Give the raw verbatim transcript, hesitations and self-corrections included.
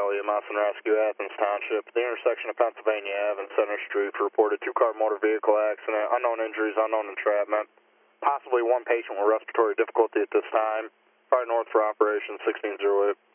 Valley, Moss and Rescue, Athens Township, the intersection of Pennsylvania Ave and Center Street, reported two-car motor vehicle accident, unknown injuries, unknown entrapment, possibly one patient with respiratory difficulty at this time. Fire north for operation sixteen oh eight.